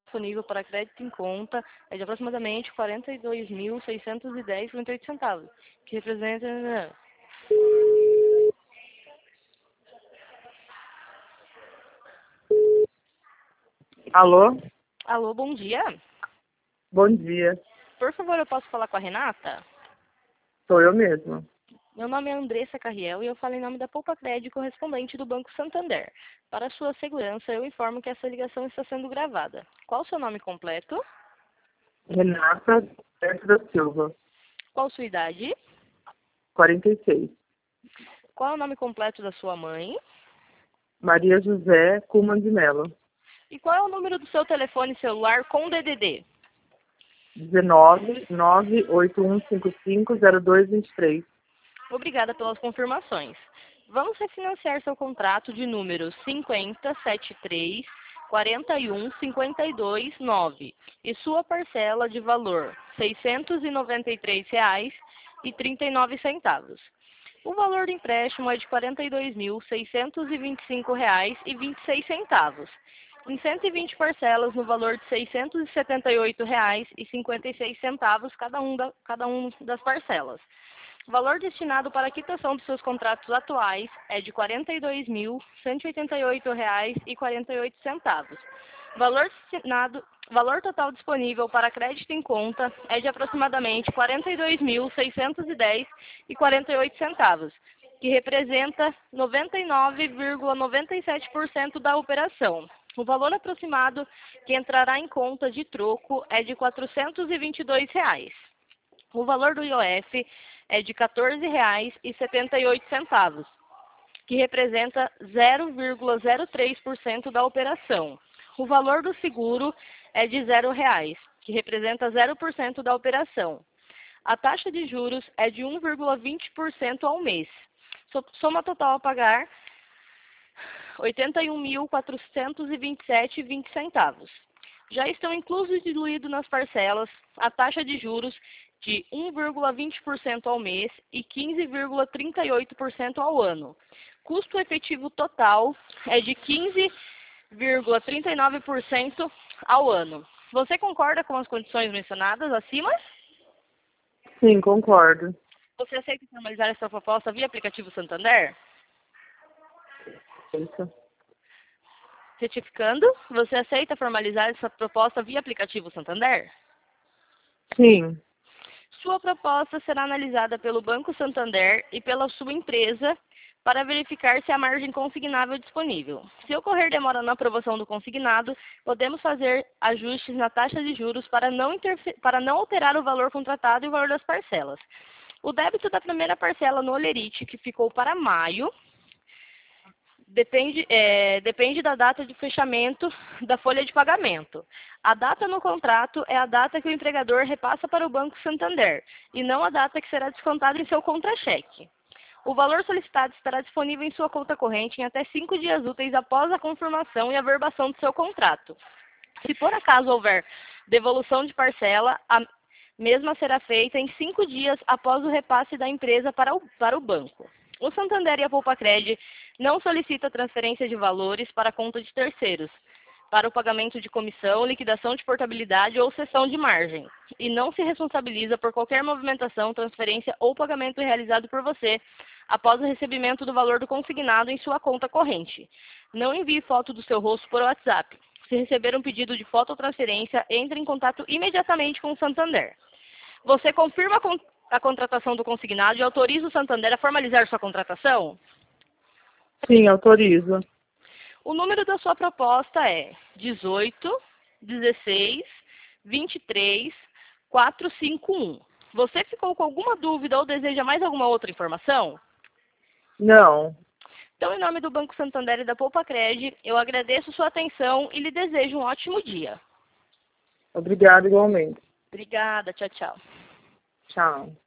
disponível para crédito em conta é de aproximadamente R$ 42.610,38, que representa... Alô? Alô, bom dia. Bom dia. Por favor, eu posso falar com a Renata? Sou eu mesma. Meu nome é Andressa Carriel e eu falo em nome da Poupa Crédito, correspondente do Banco Santander. Para sua segurança, eu informo que essa ligação está sendo gravada. Qual o seu nome completo? Renata Berto da Silva, Qual sua idade? 46. Qual é o nome completo da sua mãe? Maria José Kuman de Mello, E qual é o número do seu telefone celular com DDD? 19 981550223. Obrigada pelas confirmações. Vamos refinanciar seu contrato de número 5073 41 52 9 e sua parcela de valor R$ 693,39. O valor do empréstimo é de R$ 42.625,26, em 120 parcelas no valor de R$ 678,56 cada um das parcelas. O valor destinado para a quitação dos seus contratos atuais é de R$ 42.188,48. Valor total disponível para crédito em conta é de aproximadamente R$ 42.610,48, que representa 99,97% da operação. O valor aproximado que entrará em conta de troco é de R$ 422. O valor do IOF é de R$ 14,78, que representa 0,03% da operação. O valor do seguro é de R$ 0,00, que representa 0% da operação. A taxa de juros é de 1,20% ao mês. Soma total a pagar R$ 81.427,20. Já estão inclusos e diluídos nas parcelas a taxa de juros de 1,20% ao mês e 15,38% ao ano. Custo efetivo total é de 15,39% ao ano. Você concorda com as condições mencionadas acima? Sim, concordo. Você aceita formalizar essa proposta via aplicativo Santander? Isso. Retificando, você aceita formalizar essa proposta via aplicativo Santander? Sim. Sua proposta será analisada pelo Banco Santander e pela sua empresa para verificar se há margem consignável disponível. Se ocorrer demora na aprovação do consignado, podemos fazer ajustes na taxa de juros para não alterar o valor contratado e o valor das parcelas. O débito da primeira parcela no Olerite, que ficou para maio, depende da data de fechamento da folha de pagamento. A data no contrato é a data que o empregador repassa para o Banco Santander, e não a data que será descontada em seu contra-cheque. O valor solicitado estará disponível em sua conta corrente em até 5 dias úteis após a confirmação e averbação do seu contrato. Se por acaso houver devolução de parcela, a mesma será feita em 5 dias após o repasse da empresa para o banco. O Santander e a Poupa Crédito não solicitam transferência de valores para a conta de terceiros, para o pagamento de comissão, liquidação de portabilidade ou cessão de margem, e não se responsabiliza por qualquer movimentação, transferência ou pagamento realizado por você após o recebimento do valor do consignado em sua conta corrente. Não envie foto do seu rosto por WhatsApp. Se receber um pedido de foto ou transferência, entre em contato imediatamente com o Santander. Você confirma a contratação do consignado e autoriza o Santander a formalizar sua contratação? Sim, autorizo. O número da sua proposta é 18 16 23 451. Você ficou com alguma dúvida ou deseja mais alguma outra informação? Não. Então, em nome do Banco Santander e da Poupa Crédito, eu agradeço sua atenção e lhe desejo um ótimo dia. Obrigada igualmente. Obrigada, tchau, tchau. Tchau.